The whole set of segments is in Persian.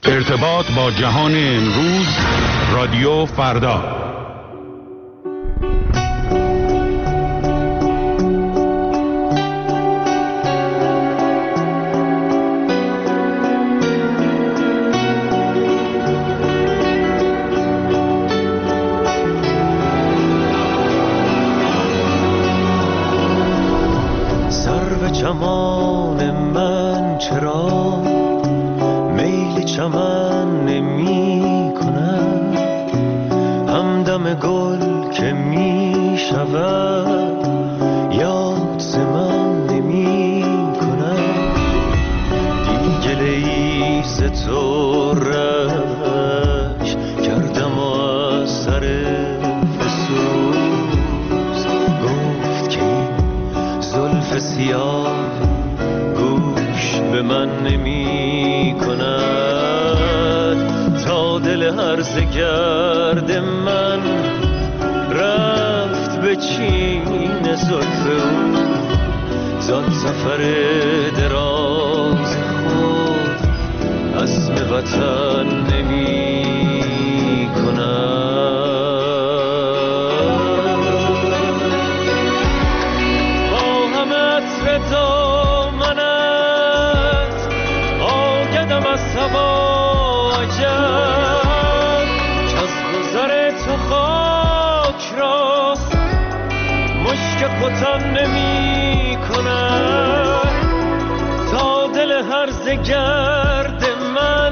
ارتباط با جهان امروز، رادیو فردا. سرو چمان من چرا میل چمن نمی کند، همدم گل که می شود یاد ز من نمی کند. دیگه لیز تو رش کردم و از سر فسوس گفت که این زلف سیاه گوش به من نمی کند. تا دل هرزه گرد من رفت به چین زلف او، زان سفر دراز خود عزم وطن نمی کند. با همه عطر دامنت آگدم از سواجت، چز گذر تو خاک را مشک ختن نمی کند. تا دل هرزه گرد من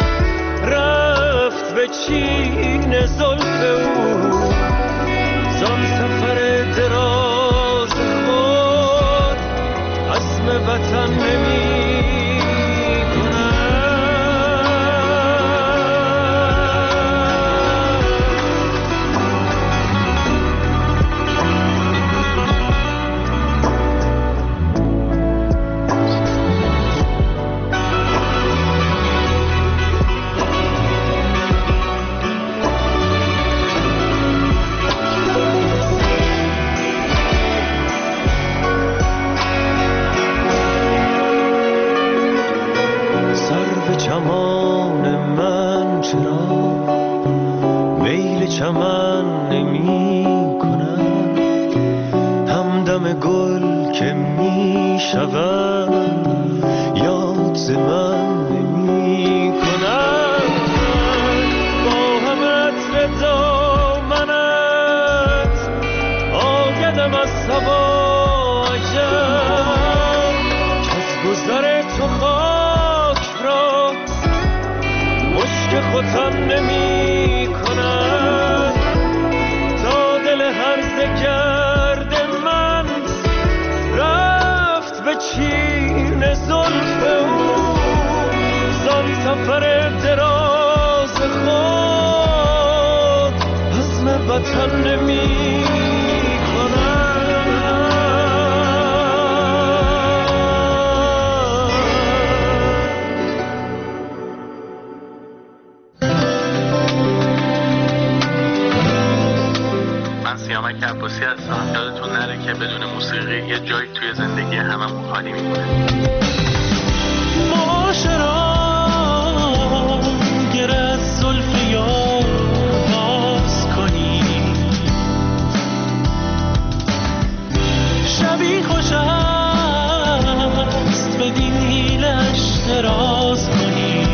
رفت به چین زلف او، زان سفر دراز خود عزم وطن نمی چمان من چرا میل چمن نمی کند، همدم گل که می شود یاد ز من نمی کند. با همه عطر دامنت آگدم از سواجت، چز گذر تو ختن نمی کند. تا دل هرزه گرد من رفت به چین زلف او، زان سفر دراز خود عزم وطن نمی سیامک عباسی هستم. یادتون نره که بدون موسیقی یه جایی توی زندگی هممون خالی میمونه. معاشرا گر از زلف یار باز کنی، شبی خوش است بدین حیلش دراز کنی.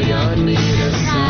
پایان میرسه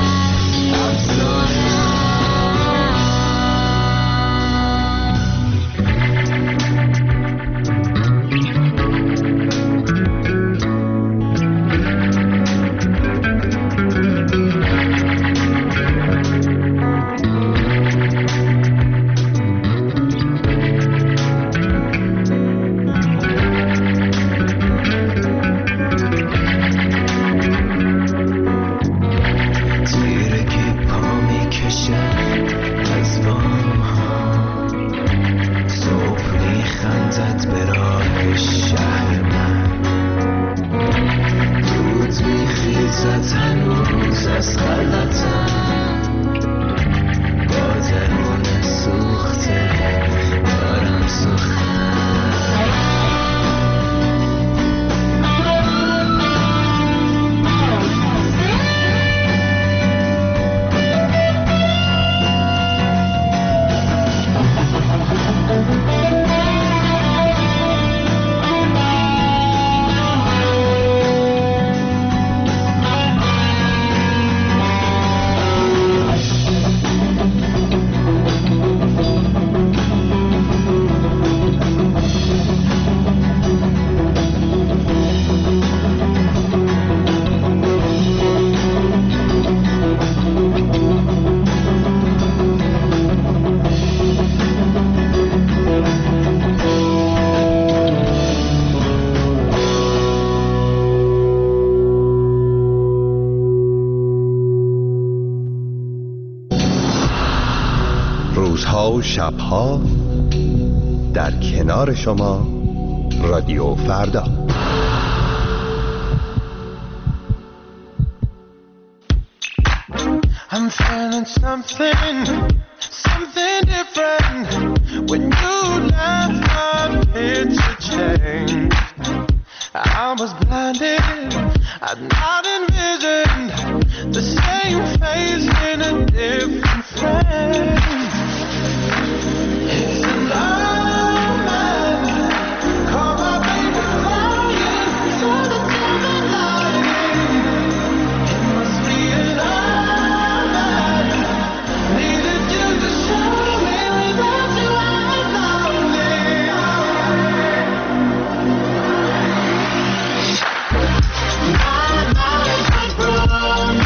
و شبها در کنار شما رادیو فردا. I'm feeling something different. When you left, my picture changed. I was blinded, I'd not envisioned the same face in a different frame. It's an omen, call my baby crying, so the devil lying. It must be an omen, needed you to show me without you I'm lonely. My heart is broken.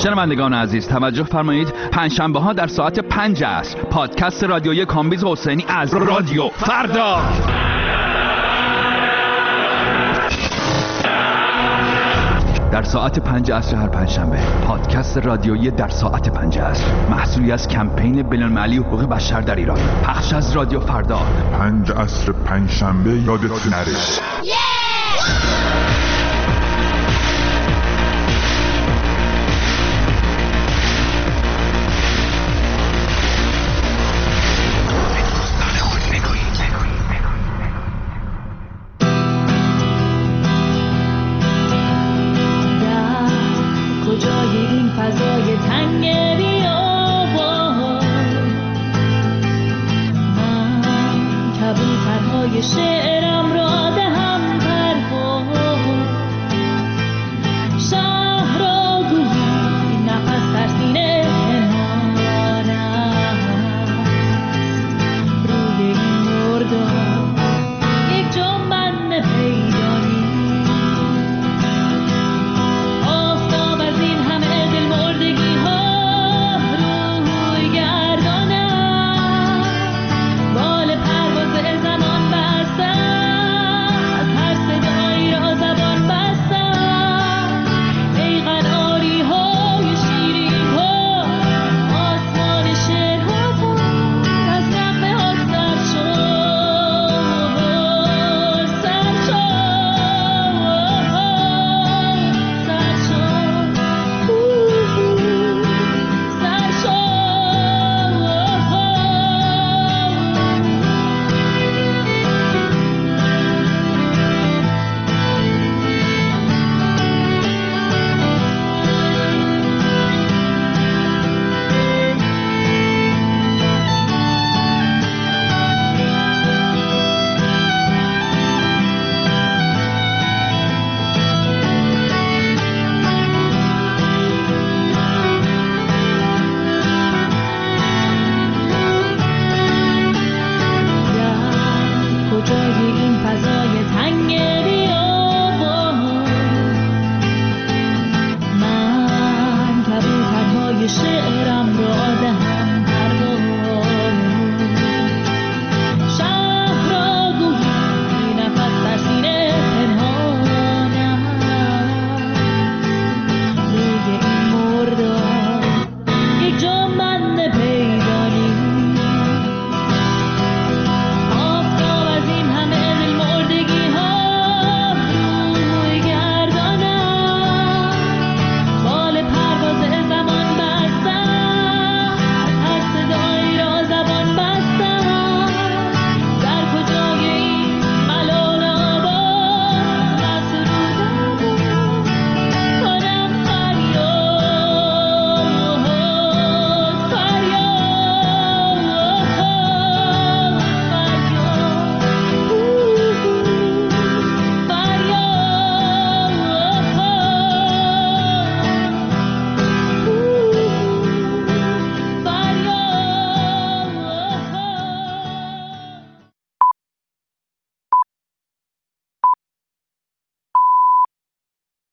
شنوندگان عزیز توجه فرمایید، پنجشنبه ها در ساعت 5 عصر پادکست رادیویی کامبیز حسینی از رادیو فردا. در ساعت 5 عصر هر پنجشنبه پادکست رادیویی در ساعت 5 عصر، محصولی از کمپین بین‌المللی حقوق بشر در ایران، پخش از رادیو فردا. 5 عصر پنجشنبه یادتون نره. کجای این فضای